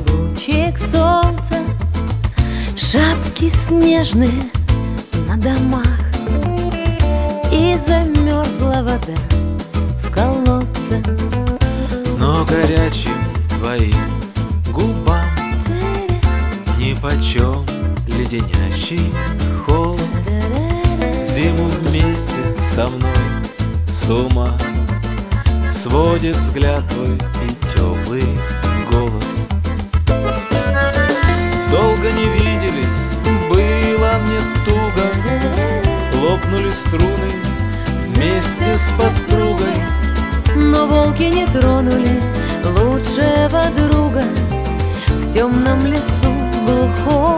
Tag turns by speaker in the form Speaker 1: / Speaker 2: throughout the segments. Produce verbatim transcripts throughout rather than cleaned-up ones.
Speaker 1: лучик солнца, шапки снежные на домах, и замерзла вода в колодце.
Speaker 2: Но горячим твоим губам нипочем леденящий холод. Зиму вместе со мной с ума сводит взгляд твой и теплый голос. Долго не виделись, было мне туго, лопнули струны вместе с подругой.
Speaker 1: Но волки не тронули лучшего друга в темном лесу глухом.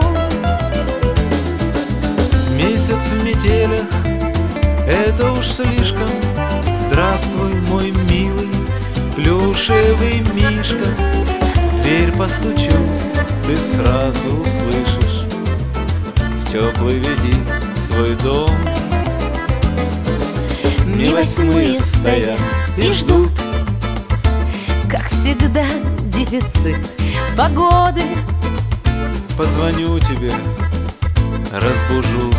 Speaker 2: Месяц в метелях — это уж слишком. Здравствуй, мой милый плюшевый мишка. В дверь постучусь, ты сразу услышишь. В теплый веди свой дом. Дни восьмые стоят и ждут,
Speaker 1: как всегда, дефицит погоды.
Speaker 2: Позвоню тебе, разбужу.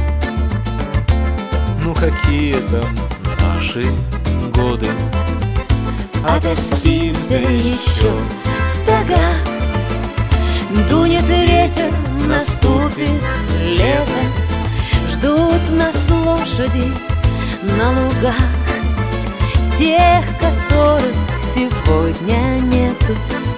Speaker 2: Ну какие там наши годы?
Speaker 1: Отоспимся еще в стогах. Дунет ветер, наступит лето. Ждут нас лошади на лугах, тех, которых сегодня нету.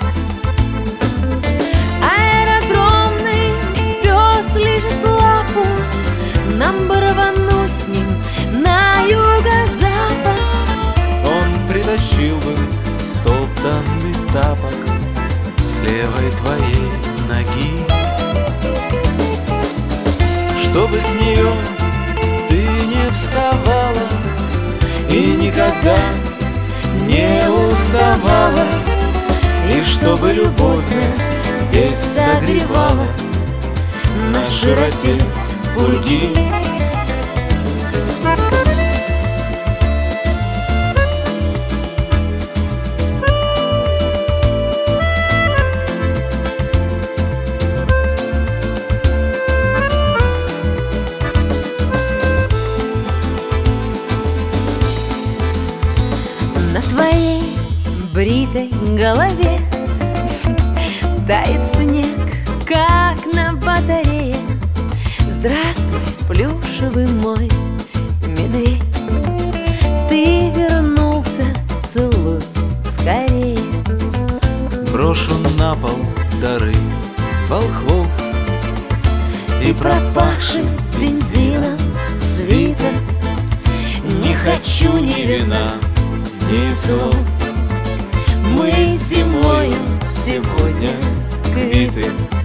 Speaker 1: Аэродромный пес лижет лапу, нам бы рвануть с ним на юго-запад.
Speaker 2: Он притащил бы стоптанный тапок с левой твоей ноги, чтобы с нее ты не вставала и никогда не уставала, и чтобы любовь нас здесь согревала на широте пурги.
Speaker 1: На твоей бритой голове тает снег, как на батарее. Здравствуй, плюшевый мой медведь, ты вернулся, целуй скорее.
Speaker 2: Брошу на пол дары волхвов
Speaker 1: И пропахший бензином свитер.
Speaker 2: Не хочу ни вина, ни слов. Мы с зимою сегодня квиты.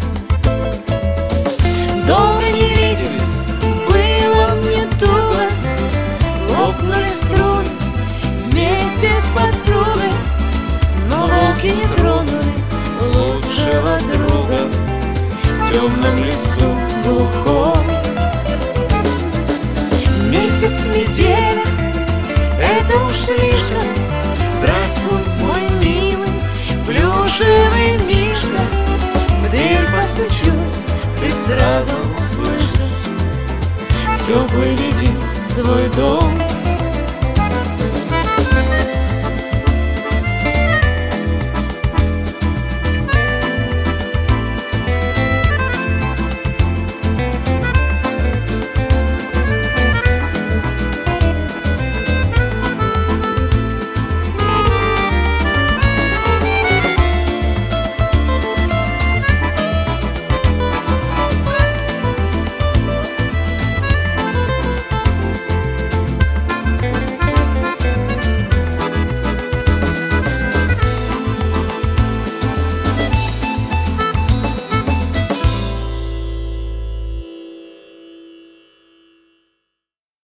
Speaker 1: Долго не виделись, было мне туго. Лопнули струны вместе с подругой, но волки не тронули лучшего друга в темном лесу глухом. Месяц неделя — это уж слишком. Здравствуй, мой милый плюшевый